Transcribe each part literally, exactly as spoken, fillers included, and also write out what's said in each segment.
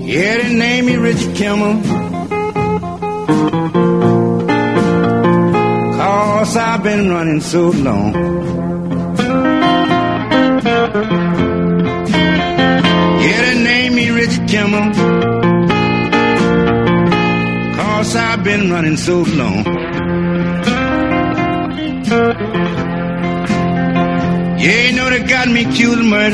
Yeah, they name me Richard Kimmel, 'cause I've been running so long. Yeah, they name me Richard Kimmel, 'cause I've been running so long. Yeah, you know they got me accused of murder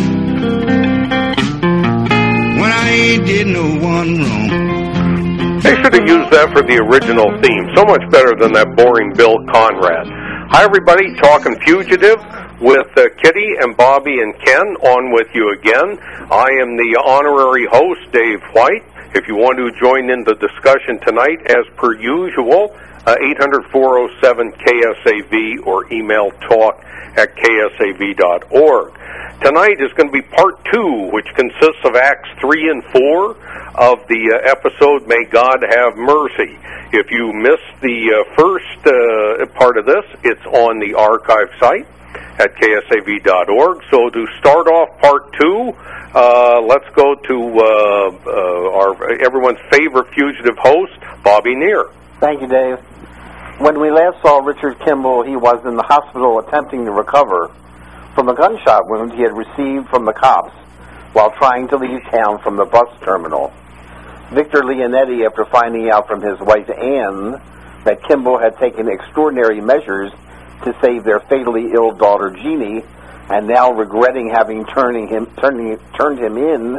when I ain't did no one wrong. They should have used that for the original theme. So much better than that boring Bill Conrad. Hi, everybody. Talking Fugitive with uh, Kitty and Bobby and Ken on with you again. I am the honorary host, Dave White. If you want to join in the discussion tonight, as per usual, uh, eight hundred, four oh seven, K S A V or email talk at K S A V dot org. Tonight is going to be part two, which consists of Acts three and four of the uh, episode, May God Have Mercy. If you missed the uh, first uh, part of this, it's on the archive site at K S A V dot org. So to start off part two, uh, let's go to uh, uh, our everyone's favorite fugitive host, Bobby Neer. Thank you, Dave. When we last saw Richard Kimball, he was in the hospital attempting to recover from a gunshot wound he had received from the cops while trying to leave town from the bus terminal. Victor Leonetti, after finding out from his wife Anne that Kimball had taken extraordinary measures to save their fatally ill daughter Jeannie, and now regretting having turning him, turning, turned him in,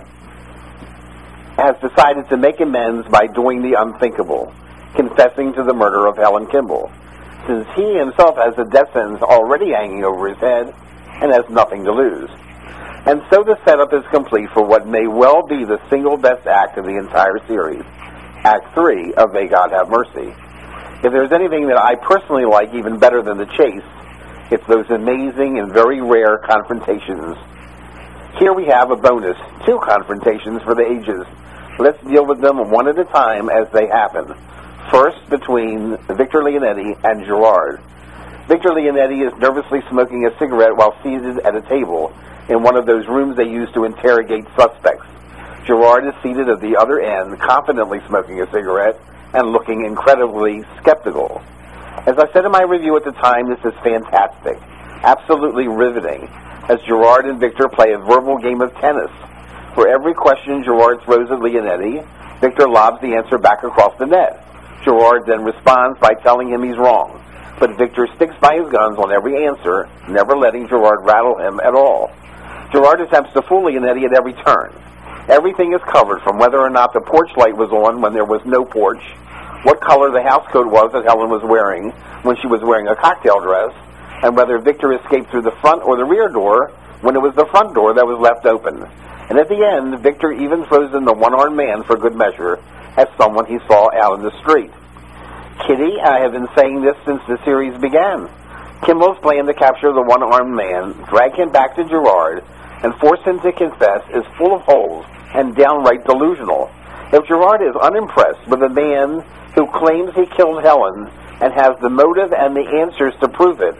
has decided to make amends by doing the unthinkable, confessing to the murder of Helen Kimball, since he himself has a death sentence already hanging over his head and has nothing to lose. And so the setup is complete for what may well be the single best act of the entire series, Act three of May God Have Mercy. If there's anything that I personally like even better than the chase, it's those amazing and very rare confrontations. Here we have a bonus, two confrontations for the ages. Let's deal with them one at a time as they happen. First, between Victor Leonetti and Gerard. Victor Leonetti is nervously smoking a cigarette while seated at a table in one of those rooms they use to interrogate suspects. Gerard is seated at the other end, confidently smoking a cigarette and looking incredibly skeptical. As I said in my review at the time, this is fantastic, absolutely riveting, as Gerard and Victor play a verbal game of tennis. For every question Gerard throws at Leonetti, Victor lobs the answer back across the net. Gerard then responds by telling him he's wrong, but Victor sticks by his guns on every answer, never letting Gerard rattle him at all. Gerard attempts to fool Leonetti at every turn. Everything is covered, from whether or not the porch light was on when there was no porch, what color the house coat was that Helen was wearing when she was wearing a cocktail dress, and whether Victor escaped through the front or the rear door when it was the front door that was left open. And at the end, Victor even throws in the one-armed man for good measure as someone he saw out in the street. Kitty, I have been saying this since the series began. Kimball's plan to capture the one-armed man, drag him back to Gerard, and force him to confess is full of holes and downright delusional. If Gerard is unimpressed with a man who claims he killed Helen and has the motive and the answers to prove it,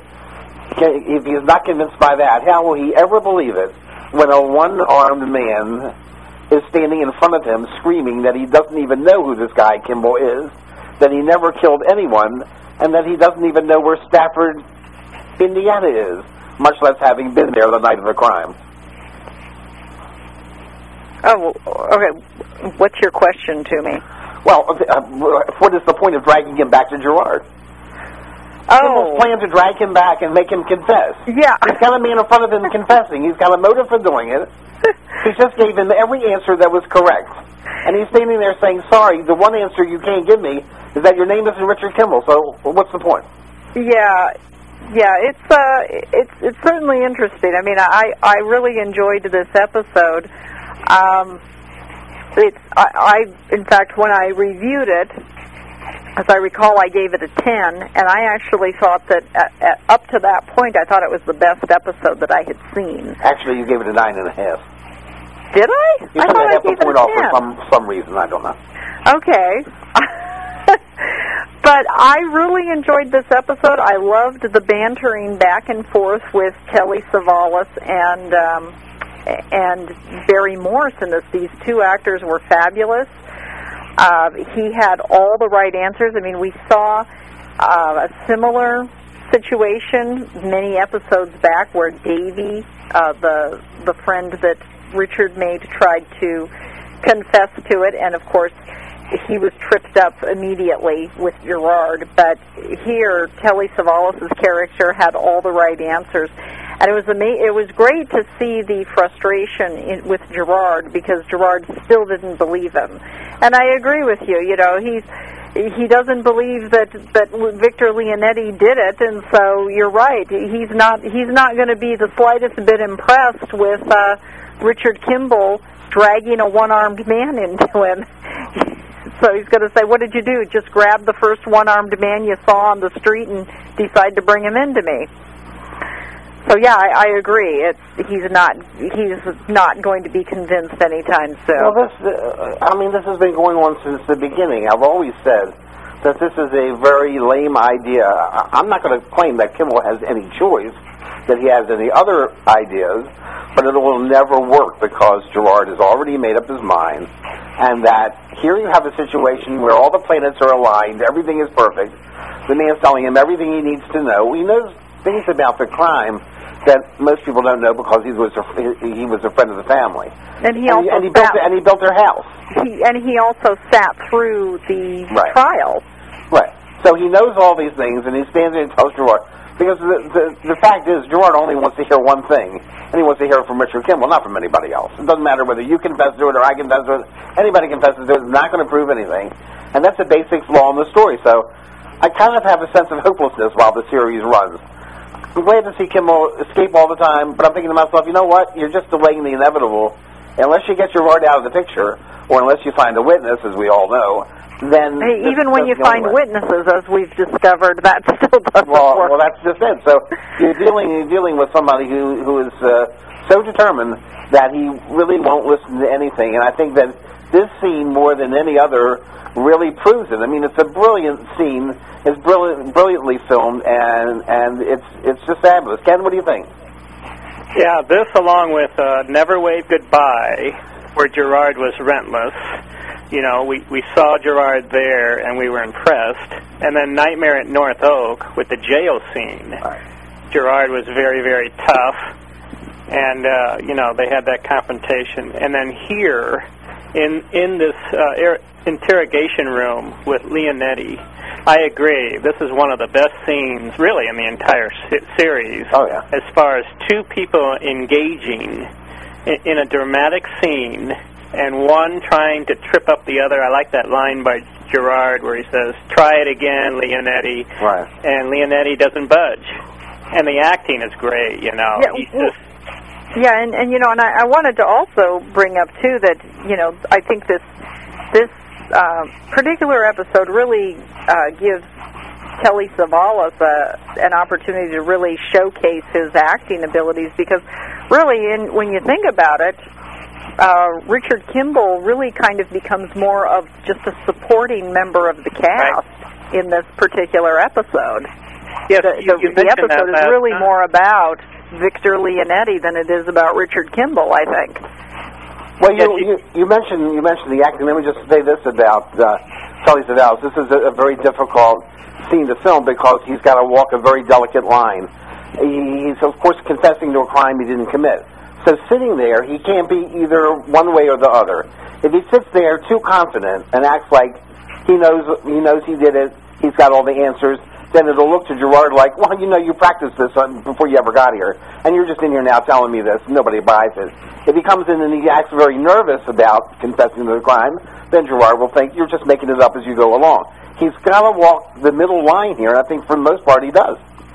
if he is not convinced by that, how will he ever believe it when a one-armed man is standing in front of him screaming that he doesn't even know who this guy Kimball is, that he never killed anyone, and that he doesn't even know where Stafford, Indiana is, much less having been there the night of the crime? Oh, okay. What's your question to me? Well, uh, what is the point of dragging him back to Gerard? Oh. Kimball's plan to drag him back and make him confess. Yeah. He's got a man in front of him confessing. He's got a motive for doing it. He just gave him every answer that was correct. And he's standing there saying, sorry, the one answer you can't give me is that your name isn't Richard Kimball, so what's the point? Yeah. Yeah, it's uh, it's it's certainly interesting. I mean, I, I really enjoyed this episode. Um, it's I, I in fact when I reviewed it, as I recall, I gave it a ten, and I actually thought that at, at, up to that point, I thought it was the best episode that I had seen. Actually, you gave it a nine and a half. Did I? You I thought I half gave a point it a off ten. for some some reason. I don't know. Okay. But I really enjoyed this episode. I loved the bantering back and forth with Telly Savalas and um, and Barry Morse in this. These two actors were fabulous. Uh, he had all the right answers. I mean, we saw uh, a similar situation many episodes back where Davy, uh, the the friend that Richard made, tried to confess to it, and of course he was tripped up immediately with Gerard. But here, Telly Savalas' character had all the right answers, and it was ama- it was great to see the frustration in, with Gerard, because Gerard still didn't believe him. And I agree with you. You know, he's he doesn't believe that that Victor Leonetti did it, and so you're right. He's not he's not going to be the slightest bit impressed with uh, Richard Kimball dragging a one-armed man into him. So he's going to say, what did you do? Just grab the first one-armed man you saw on the street and decide to bring him into me. So yeah, I, I agree. It's he's not he's not going to be convinced anytime soon. Well, this uh, I mean, this has been going on since the beginning. I've always said that this is a very lame idea. I, I'm not going to claim that Kimball has any choice, that he has any other ideas, but it will never work because Gerard has already made up his mind, and that here you have a situation where all the planets are aligned, everything is perfect. The man's telling him everything he needs to know. He knows things about the crime that most people don't know because he was a, he was a friend of the family. And he and also he, and he built and he built their house. He, and he also sat through the right. trial. Right. So he knows all these things, and he stands there and tells Gerard. Because the, the the fact is, Gerard only wants to hear one thing, and he wants to hear it from Richard Kimball, not from anybody else. It doesn't matter whether you confess to it or I confess to it. Anybody confesses to it, it's not going to prove anything. And that's a basic flaw in the story. So I kind of have a sense of hopelessness while the series runs. I'm glad to see Kimball escape all the time, but I'm thinking to myself, you know what? You're just delaying the inevitable. Unless you get Gerard out of the picture, or unless you find a witness, as we all know, then... Hey, even when you find witnesses, as we've discovered, that still doesn't well, work. Well, that's just it. So you're dealing you're dealing with somebody who, who is uh, so determined that he really won't listen to anything. And I think that this scene, more than any other, really proves it. I mean, it's a brilliant scene. It's brilliant, brilliantly filmed, and, and it's, it's just fabulous. Ken, what do you think? Yeah, this along with uh, Never Wave Goodbye, where Gerard was relentless. You know, we, we saw Gerard there, and we were impressed. And then Nightmare at North Oak with the jail scene. Right. Gerard was very, very tough, and, uh, you know, they had that confrontation. And then here, in in this uh, er- interrogation room with Leonetti, I agree. This is one of the best scenes, really, in the entire se- series. Oh, yeah. As far as two people engaging in, in a dramatic scene, and one trying to trip up the other. I like that line by Gerard where he says, "Try it again, Leonetti." Right. And Leonetti doesn't budge. And the acting is great, you know. Yeah, He's well, just... yeah and, and, you know, and I, I wanted to also bring up, too, that, you know, I think this this uh, particular episode really uh, gives Telly Savalas a, an opportunity to really showcase his acting abilities, because really, in, when you think about it, Uh, Richard Kimball really kind of becomes more of just a supporting member of the cast right. in this particular episode. Yes, the, you, the, you the episode is really time. more about Victor Leonetti than it is about Richard Kimball, I think. Well, you, you, you mentioned you mentioned the acting. Let me just say this about uh, Telly Savalas. This is a, a very difficult scene to film because he's got to walk a very delicate line. He's, of course, confessing to a crime he didn't commit. So sitting there, he can't be either one way or the other. If he sits there too confident and acts like he knows he knows he did it, he's got all the answers, then it'll look to Gerard like, well, you know, you practiced this on, before you ever got here, and you're just in here now telling me this. Nobody buys it. If he comes in and he acts very nervous about confessing to the crime, then Gerard will think you're just making it up as you go along. He's got to walk the middle line here, and I think for the most part he does.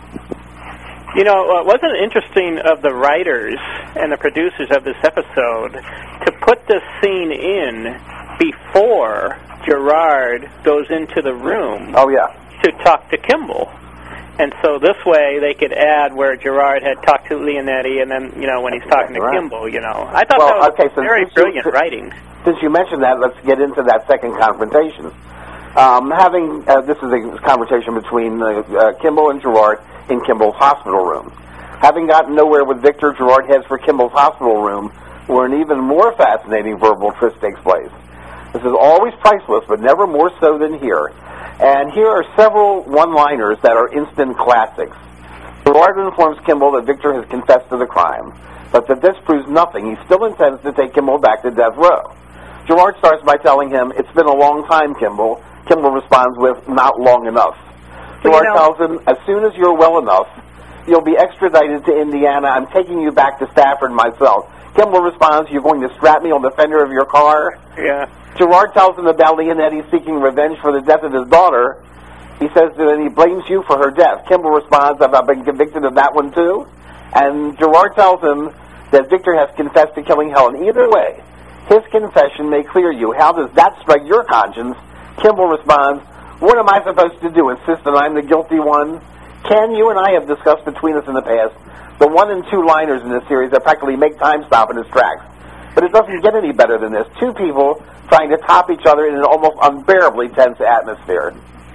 You know, uh, wasn't it interesting of the writers and the producers of this episode to put this scene in before Gerard goes into the room oh, yeah. to talk to Kimball? And so this way they could add where Gerard had talked to Leonetti, and then, you know, when he's talking to right. Kimball, you know. I thought well, that was okay, so very since brilliant you, writing. Since you mentioned that, let's get into that second confrontation. Um, having uh, this is a conversation between uh, uh, Kimball and Gerard in Kimball's hospital room. Having gotten nowhere with Victor, Gerard heads for Kimball's hospital room, where an even more fascinating verbal tryst takes place. This is always priceless, but never more so than here. And here are several one-liners that are instant classics. Gerard informs Kimball that Victor has confessed to the crime, but that this proves nothing. He still intends to take Kimball back to death row. Gerard starts by telling him, "It's been a long time, Kimball." Kimball responds with, "Not long enough." Gerard you know, tells him, "As soon as you're well enough, you'll be extradited to Indiana. I'm taking you back to Stafford myself." Kimball responds, "You're going to strap me on the fender of your car?" Yeah. Gerard tells him about Leonetti seeking revenge for the death of his daughter. He says that he blames you for her death. Kimball responds, "Have I been convicted of that one too?" And Gerard tells him that Victor has confessed to killing Helen. Either way, his confession may clear you. How does that strike your conscience? Kimball responds, "What am I supposed to do, insist that I'm the guilty one?" Ken, you and I have discussed between us in the past the one and two liners in this series that practically make time stop in its tracks. But it doesn't get any better than this. Two people trying to top each other in an almost unbearably tense atmosphere.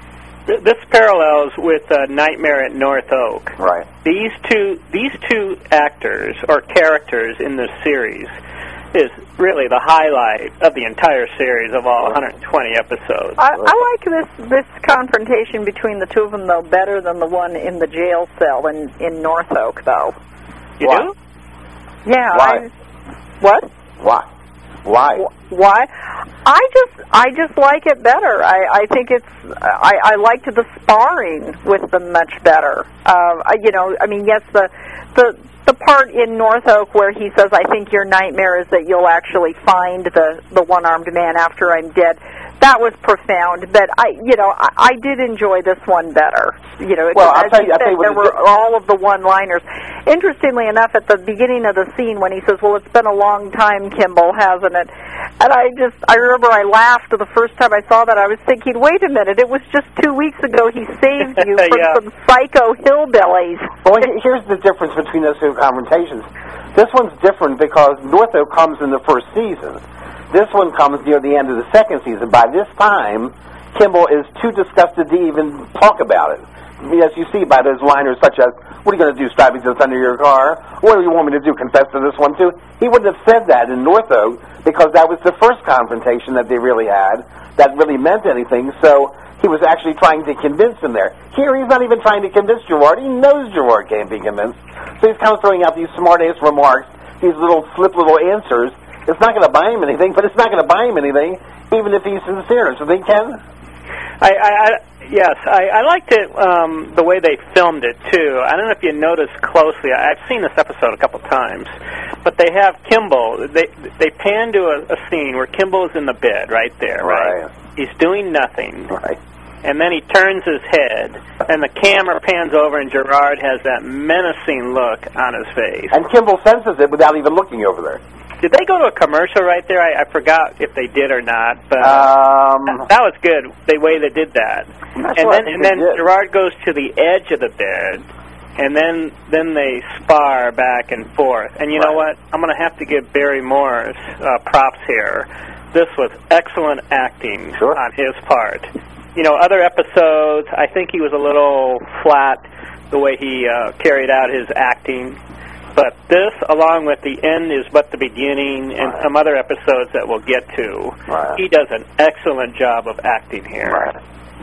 This parallels with uh, Nightmare at North Oak. Right. These two, these two actors or characters in this series is really the highlight of the entire series of all one hundred twenty episodes. I, I like this this confrontation between the two of them, though, better than the one in the jail cell in, in North Oak, though. You Why? do? Yeah. Why? I, what? Why? Why? Why? I just I just like it better. I, I think it's I, I liked the sparring with them much better. Uh, I, you know, I mean, yes, the the the part in North Oak where he says, "I think your nightmare is that you'll actually find the the one-armed man after I'm dead." That was profound, but I, you know, I, I did enjoy this one better. You know, well, as I'll tell you you, I'll said, tell you there were all of the one-liners. Interestingly enough, at the beginning of the scene when he says, "Well, it's been a long time, Kimball, hasn't it?" And I just, I remember I laughed the first time I saw that. I was thinking, wait a minute, it was just two weeks ago he saved you from yeah. some psycho hillbillies. Well, here's the difference between those two confrontations. This one's different because North Oak comes in the first season. This one comes near the end of the second season. By this time, Kimball is too disgusted to even talk about it. As you see by those liners such as, "What are you going to do, strap me to the fender of your car? What do you want me to do, confess to this one too?" He wouldn't have said that in North Oak because that was the first confrontation that they really had that really meant anything, so he was actually trying to convince him there. Here, he's not even trying to convince Gerard. He knows Gerard can't be convinced. So he's kind of throwing out these smart-ass remarks, these little slip little answers. It's not going to buy him anything, but it's not going to buy him anything, even if he's sincere. So they can. I, I, I yes, I, I liked it um, the way they filmed it too. I don't know if you noticed closely. I've seen this episode a couple times, but they have Kimball. They they pan to a, a scene where Kimball is in the bed right there, right? Right. He's doing nothing, Right. and then he turns his head, and the camera pans over, and Gerard has that menacing look on his face. And Kimball senses it without even looking over there. Did they go to a commercial right there? I, I forgot if they did or not, but Um, that, that was good, the way they did that. I'm not And sure. I then think and they then did. Gerard goes to the edge of the bed, and then then they spar back and forth. And you know Right. what? I'm going to have to give Barry Morris uh, props here. This was excellent acting Sure. on his part. You know, other episodes, I think he was a little flat the way he uh, carried out his acting. But this, along with the end is but the beginning, and Right. some other episodes that we'll get to, Right. he does an excellent job of acting here. Right.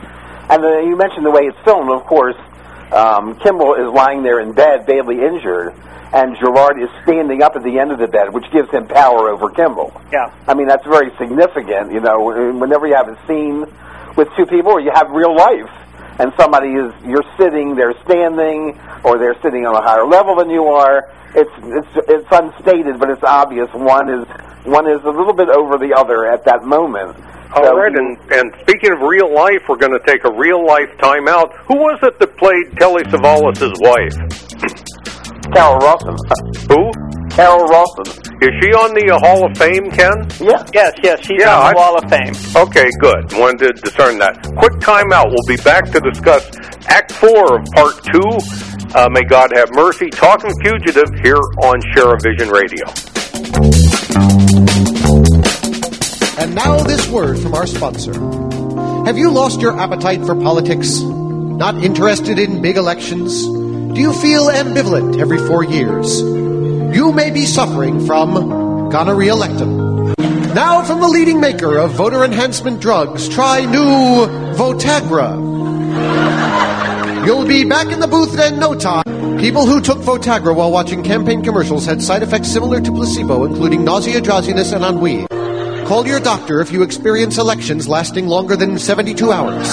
And uh, you mentioned the way it's filmed. Of course, um, Kimball is lying there in bed, badly injured, and Gerard is standing up at the end of the bed, which gives him power over Kimball. Yeah. I mean, that's very significant. You know, whenever you have a scene with two people, or you have real life, and somebody is, you're sitting, they're standing, or they're sitting on a higher level than you are. It's it's it's unstated, but it's obvious. One is one is a little bit over the other at that moment. All So right, you- and, and speaking of real life, we're going to take a real life timeout. Who was it that played Telly Savalas' wife? Carol Rawson. Who? Carol Rawson. Is she on the uh, Hall of Fame, Ken? Yeah. Yes, yes, she's Yeah, on the I- Wall of Fame. Okay, good. Wanted to discern that. Quick timeout. We'll be back to discuss Act Four of Part Two. Uh, May God have mercy. Talking Fugitive here on Share-a-Vision Radio. And now this word from our sponsor. Have you lost your appetite for politics? Not interested in big elections? Do you feel ambivalent every four years? You may be suffering from gonorrhea lectum. Now from the leading maker of voter enhancement drugs, try new Votagra. You'll be back in the booth in no time. People who took Votagra while watching campaign commercials had side effects similar to placebo, including nausea, drowsiness, and ennui. Call your doctor if you experience elections lasting longer than seventy-two hours.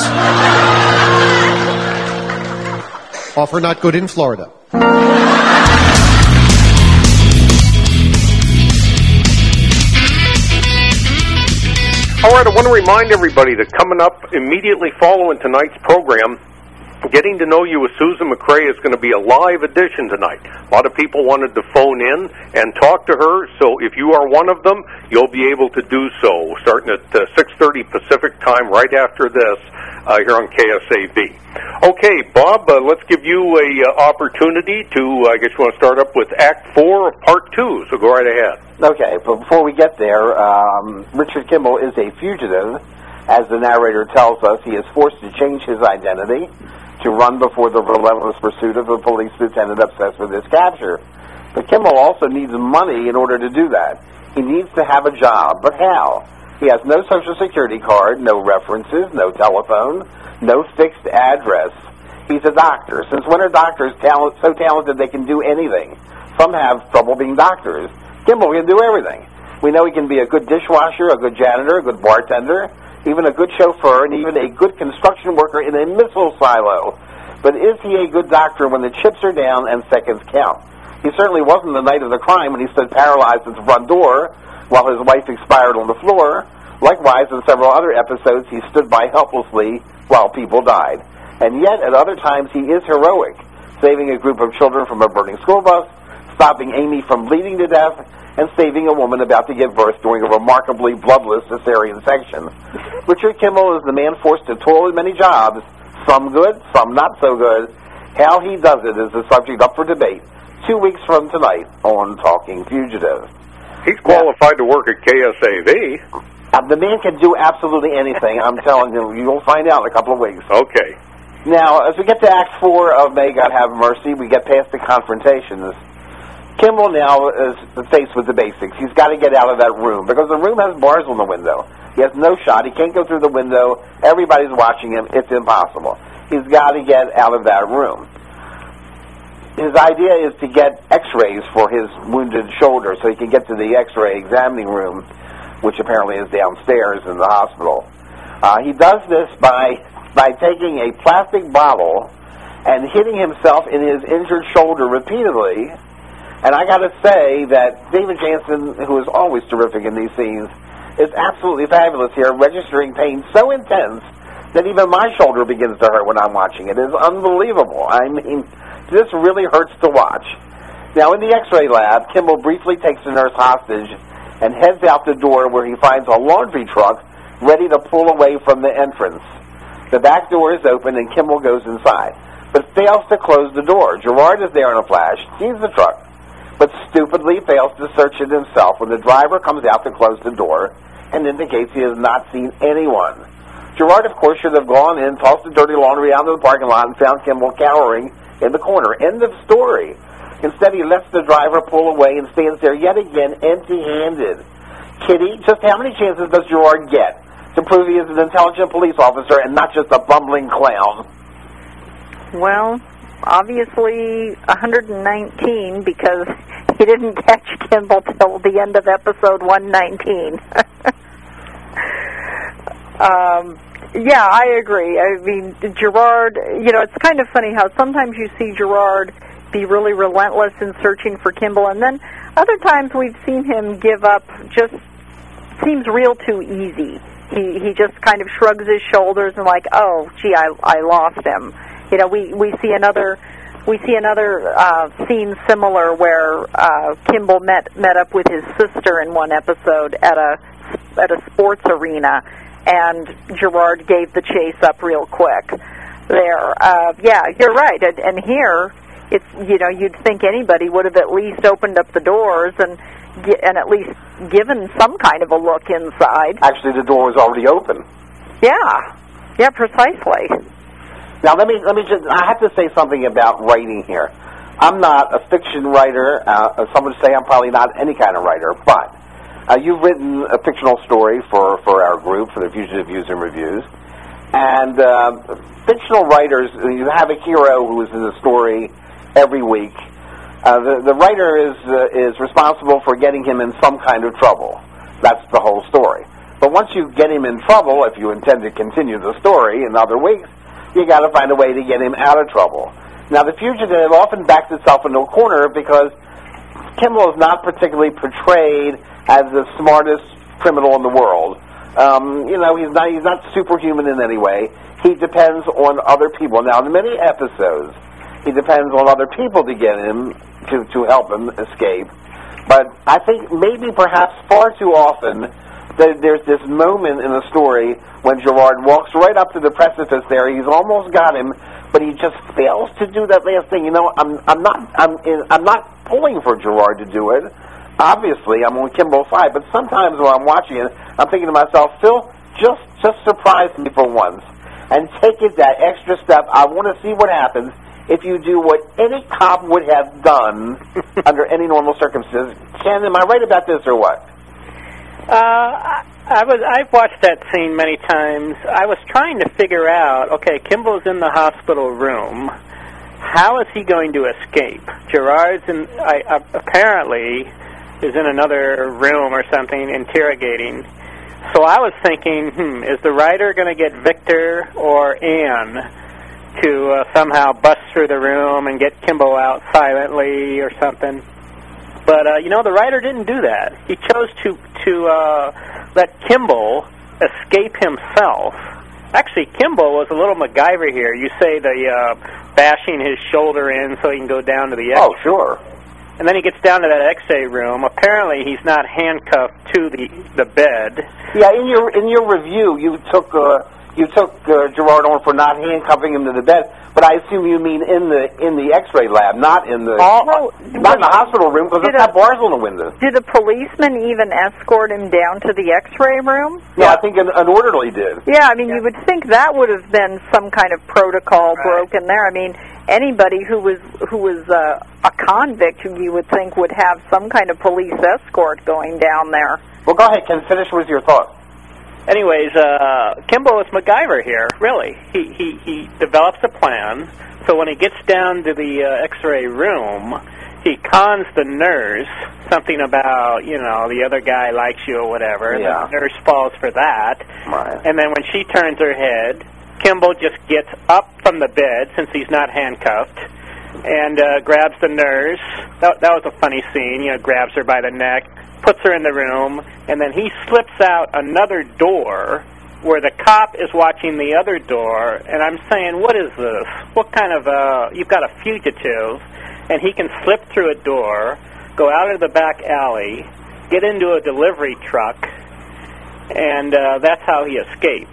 Offer not good in Florida. All right, I want to remind everybody that coming up immediately following tonight's program, Getting to Know You with Susan McCrae is going to be a live edition tonight. A lot of people wanted to phone in and talk to her, so if you are one of them, you'll be able to do so, starting at uh, six thirty Pacific time right after this uh, here on K S A V. Okay, Bob, uh, let's give you a uh, opportunity to, uh, I guess you want to start up with Act four of Part two, so go right ahead. Okay, but before we get there, um, Richard Kimball is a fugitive. As the narrator tells us, he is forced to change his identity to run before the relentless pursuit of a police lieutenant obsessed with his capture. But Kimball also needs money in order to do that. He needs to have a job, but how? He has no Social Security card, no references, no telephone, no fixed address. He's a doctor. Since when are doctors talent, so talented they can do anything? Some have trouble being doctors. Kimball can do everything. We know he can be a good dishwasher, a good janitor, a good bartender, even a good chauffeur, and even a good construction worker in a missile silo. But is he a good doctor when the chips are down and seconds count? He certainly wasn't the night of the crime when he stood paralyzed at the front door while his wife expired on the floor. Likewise, in several other episodes, he stood by helplessly while people died. And yet, at other times, he is heroic, saving a group of children from a burning school bus, stopping Amy from bleeding to death, and saving a woman about to give birth during a remarkably bloodless cesarean section. Richard Kimball is the man forced to toil in many jobs, some good, some not so good. How he does it is the subject up for debate two weeks from tonight on Talking Fugitive. He's qualified yeah. to work at K S A V. Uh, the man can do absolutely anything. I'm telling you, you'll find out in a couple of weeks. Okay. Now, as we get to Act four of May God Have Mercy, we get past the confrontations. Kimball now is faced with the basics. He's got to get out of that room because the room has bars on the window. He has no shot. He can't go through the window. Everybody's watching him. It's impossible. He's got to get out of that room. His idea is to get x-rays for his wounded shoulder so he can get to the x-ray examining room, which apparently is downstairs in the hospital. Uh, he does this by, by taking a plastic bottle and hitting himself in his injured shoulder repeatedly. And I got to say that David Jansen, who is always terrific in these scenes, is absolutely fabulous here, registering pain so intense that even my shoulder begins to hurt when I'm watching it. It is unbelievable. I mean, this really hurts to watch. Now, in the x-ray lab, Kimball briefly takes the nurse hostage and heads out the door where he finds a laundry truck ready to pull away from the entrance. The back door is open and Kimball goes inside, but fails to close the door. Gerard is there in a flash, sees the truck, but stupidly fails to search it himself when the driver comes out to close the door and indicates he has not seen anyone. Gerard, of course, should have gone in, tossed the dirty laundry out of the parking lot, and found Kimball cowering in the corner. End of story. Instead, he lets the driver pull away and stands there yet again empty-handed. Kitty, just how many chances does Gerard get to prove he is an intelligent police officer and not just a bumbling clown? Well, obviously one hundred nineteen, because he didn't catch Kimball till the end of episode one nineteen. um, yeah, I agree. I mean, Gerard, you know, it's kind of funny how sometimes you see Gerard be really relentless in searching for Kimball, and then other times we've seen him give up, just seems real too easy. He he just kind of shrugs his shoulders and like, oh, gee, I I lost him. You know, we, we see another we see another uh, scene similar where uh, Kimball met met up with his sister in one episode at a at a sports arena, and Gerard gave the chase up real quick. There, uh, yeah, you're right. And, and here, it's you know you'd think anybody would have at least opened up the doors and and at least given some kind of a look inside. Actually, the door was already open. Yeah, yeah, precisely. Now, let me let me just. I have to say something about writing here. I'm not a fiction writer. Uh, some would say I'm probably not any kind of writer, but uh, you've written a fictional story for, for our group, for the Fugitive Views and Reviews. And uh, fictional writers, you have a hero who is in the story every week. Uh, the, the writer is uh, is responsible for getting him in some kind of trouble. That's the whole story. But once you get him in trouble, if you intend to continue the story in other weeks, you got to find a way to get him out of trouble. Now, The Fugitive often backs itself into a corner because Kimball is not particularly portrayed as the smartest criminal in the world. Um, you know, he's not he's not superhuman in any way. He depends on other people. Now, in many episodes, he depends on other people to get him, to, to help him escape. But I think maybe perhaps far too often there, there's this moment in the story when Gerard walks right up to the precipice there. He's almost got him, but he just fails to do that last thing. You know, I'm I'm not I'm in, I'm not pulling for Gerard to do it. Obviously, I'm on Kimball's side, but sometimes when I'm watching it, I'm thinking to myself, Phil, just just surprise me for once and take it that extra step. I want to see what happens if you do what any cop would have done under any normal circumstances. Ken, am I right about this or what? Uh, I, I was. I've watched that scene many times. I was trying to figure out. Okay, Kimball's in the hospital room. How is he going to escape? Gerard's in. I, uh, apparently is in another room or something, interrogating. So I was thinking, hmm, is the writer going to get Victor or Anne to uh, somehow bust through the room and get Kimball out silently or something? But, uh, you know, the writer didn't do that. He chose to, to uh, let Kimball escape himself. Actually, Kimball was a little MacGyver here. You say the uh, bashing his shoulder in so he can go down to the X-ray. Oh, sure. And then he gets down to that X-ray room. Apparently, he's not handcuffed to the the bed. Yeah, in your in your review, you took uh, you took uh, Gerard on for not handcuffing him to the bed, but I assume you mean in the in the X-ray lab, not in the Oh, no, not in the hospital room, because did it's a- got bars on the windows. Did a policeman even escort him down to the X-ray room? No, I think an, an orderly did. Yeah, I mean, you would think that would have been some kind of protocol Right. broken there. I mean, anybody who was who was uh, a convict, you would think would have some kind of police escort going down there. Well, go ahead, Ken. Finish with your thoughts. Anyways, uh, Kimball is MacGyver here, really. He, he, he develops a plan, so when he gets down to the uh, X-ray room, he cons the nurse, something about, you know, the other guy likes you or whatever, and Yeah. the nurse falls for that. Right. And then when she turns her head, Kimball just gets up from the bed, since he's not handcuffed, and uh, grabs the nurse. That, that was a funny scene, you know, grabs her by the neck, puts her in the room, and then he slips out another door where the cop is watching the other door, and I'm saying, what is this? What kind of, uh, you've got a fugitive, and he can slip through a door, go out of the back alley, get into a delivery truck, and uh, that's how he escapes.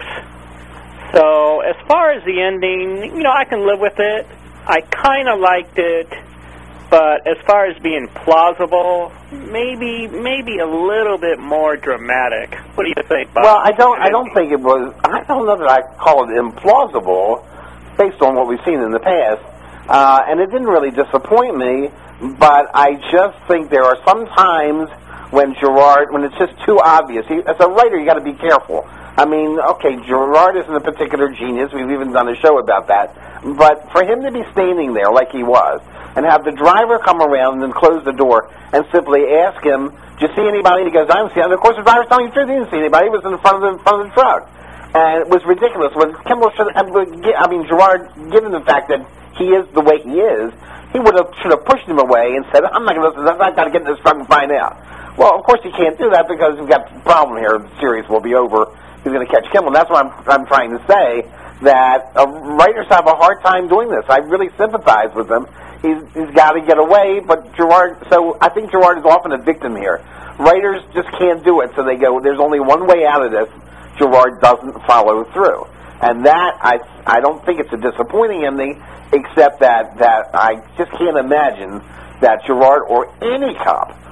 So as far as the ending, you know, I can live with it. I kind of liked it. But as far as being plausible, maybe maybe a little bit more dramatic. What do you think, Bob? Well, I don't. I don't think it was. I don't know that I call it implausible, based on what we've seen in the past. Uh, and it didn't really disappoint me. But I just think there are some times when Gerard, when it's just too obvious. He, as a writer, you got to be careful. I mean, okay, Gerard isn't a particular genius. We've even done a show about that. But for him to be standing there like he was, and have the driver come around and close the door and simply ask him, "Do you see anybody?" And he goes, "I don't see." And of course, the driver's telling the truth. He didn't see anybody. He was in front of the front of the truck, and it was ridiculous. When Kimball should, I mean, Gerard, given the fact that he is the way he is, he would have should have pushed him away and said, "I'm not going to listen. I've got to get in this truck and find out." Well, of course, he can't do that because we've got a problem here. The series will be over. He's going to catch Kimball. That's what I'm I'm trying to say. That uh, writers have a hard time doing this. I really sympathize with him. He's he's got to get away, but Gerard. So I think Gerard is often a victim here. Writers just can't do it, so they go, "There's only one way out of this." Gerard doesn't follow through, and that I I don't think it's a disappointing ending, except that that I just can't imagine that Gerard or any cop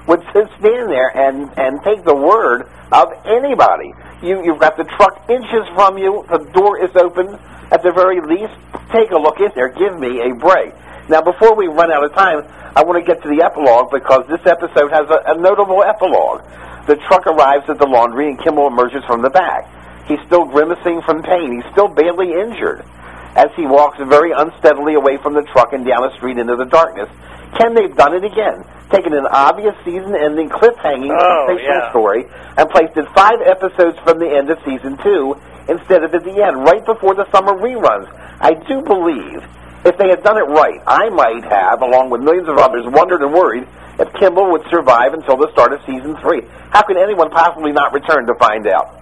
would sit, stand there and, and take the word of anybody. You, you've got the truck inches from you. The door is open. At the very least, take a look in there. Give me a break. Now, before we run out of time, I want to get to the epilogue because this episode has a, a notable epilogue. The truck arrives at the laundry and Kimball emerges from the back. He's still grimacing from pain. He's still badly injured as he walks very unsteadily away from the truck and down the street into the darkness. Ken, they've done it again. Taken an obvious season-ending cliffhanging oh, sensational yeah. story and placed it five episodes from the end of season two instead of at the end, right before the summer reruns. I do believe if they had done it right, I might have, along with millions of others, wondered and worried if Kimball would survive until the start of season three. How could anyone possibly not return to find out?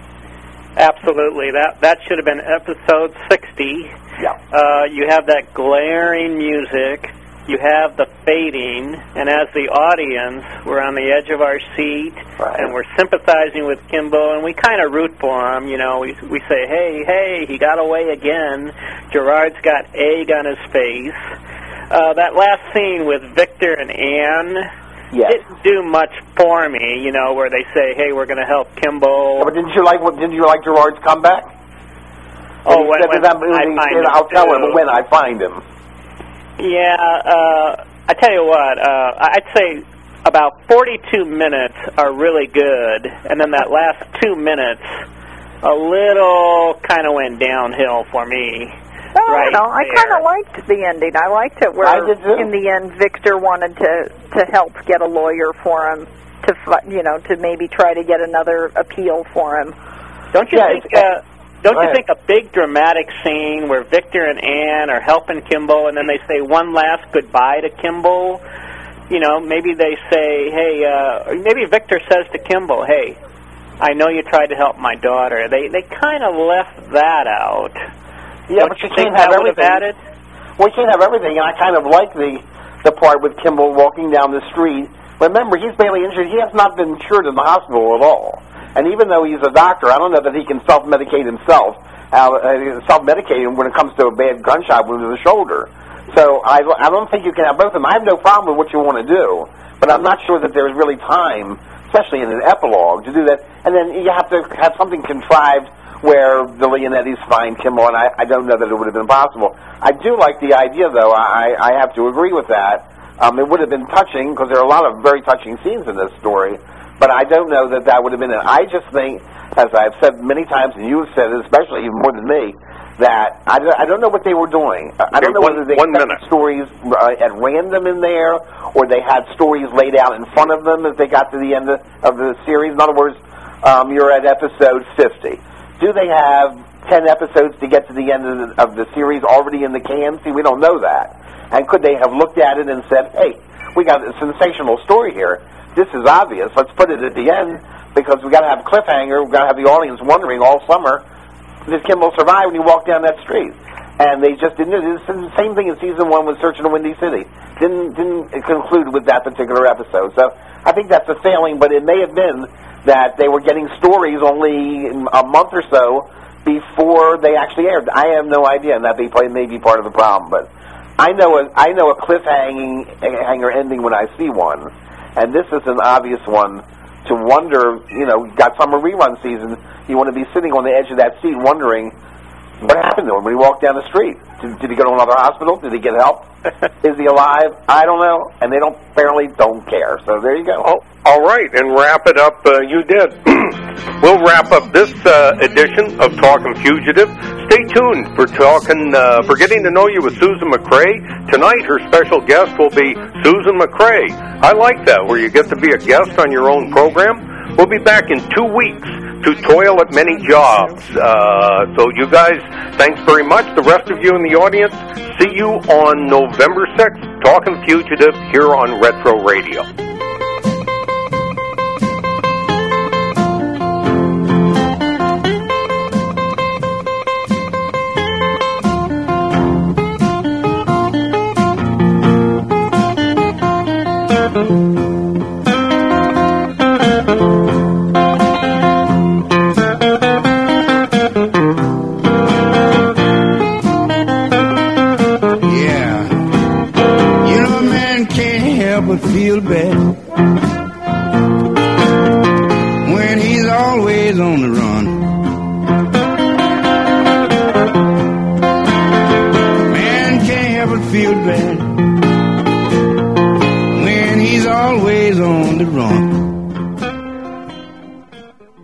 Absolutely. That that should have been episode sixty. Yeah. Uh, you have that glaring music. You have the fading. And as the audience, we're on the edge of our seat, right. and we're sympathizing with Kimball, and we kind of root for him. You know, we we say, hey, hey, he got away again. Gerard's got egg on his face. Uh, that last scene with Victor and Anne yes. didn't do much for me, you know, where they say, hey, we're going to help Kimball. Yeah, but didn't you like what? Didn't you like Gerard's comeback? Oh, when, when, when them, I he find said, him I'll tell too. him when I find him. Yeah, uh, I tell you what, uh, I'd say about forty-two minutes are really good, and then that last two minutes, a little kind of went downhill for me. Oh, right no, I kind of liked the ending. I liked it where, I did too. in the end, Victor wanted to to help get a lawyer for him to, you know, to maybe try to get another appeal for him. Don't you Yeah, think? Uh, don't Go you ahead. think a big dramatic scene where Victor and Anne are helping Kimball, and then they say one last goodbye to Kimball? You know, maybe they say, hey, uh, or maybe Victor says to Kimball, hey, I know you tried to help my daughter. They they kind of left that out. Yeah, Don't but you you can't think have that would have everything. added? Well, you can't have everything, and I kind of like the the part with Kimball walking down the street. Remember, he's badly injured. He has not been cured in the hospital at all. And even though he's a doctor, I don't know that he can self-medicate himself, uh, uh, self-medicate when it comes to a bad gunshot wound to the shoulder. So I, I don't think you can have both of them. I have no problem with what you want to do, but I'm not sure that there's really time, especially in an epilogue, to do that. And then you have to have something contrived where the Leonettis find Kimball, and I, I don't know that it would have been possible. I do like the idea, though. I, I have to agree with that. Um, it would have been touching, because there are a lot of very touching scenes in this story, but I don't know that that would have been it. I just think, as I've said many times, and you have said it, especially even more than me, that I, I don't know what they were doing. I don't know one, whether they one kept minute. stories uh, at random in there, or they had stories laid out in front of them as they got to the end of, of the series. In other words, um, you're at episode fifty. Do they have ten episodes to get to the end of the, of the series already in the can? See, we don't know that. And could they have looked at it and said, hey, we got a sensational story here. This is obvious. Let's put it at the end, because we got to have a cliffhanger. We've got to have the audience wondering all summer, did Kimball survive when he walked down that street? And they just didn't. It's the same thing in season one with Search in the Windy City. Didn't didn't conclude with that particular episode. So I think that's a failing, but it may have been that they were getting stories only a month or so before they actually aired. I have no idea, and that may may be part of the problem. But I know a, I know a cliffhanging hanger ending when I see one. And this is an obvious one to wonder, you know, got summer rerun season, you want to be sitting on the edge of that seat wondering what happened to him when he walked down the street. Did, did he go to another hospital? Did he get help? Is he alive? I don't know. And they don't apparently don't care. So there you go. Oh, all right, and wrap it up. Uh, you did. We'll wrap up this uh, edition of Talkin' Fugitive. Stay tuned for talking, uh, for getting to know you with Susan McCrae. Tonight, her special guest will be Susan McCrae. I like that, where you get to be a guest on your own program. We'll be back in two weeks to toil at many jobs. Uh, so you guys, thanks very much. The rest of you in the audience, see you on November sixth, Talkin' Fugitive here on Retro Radio.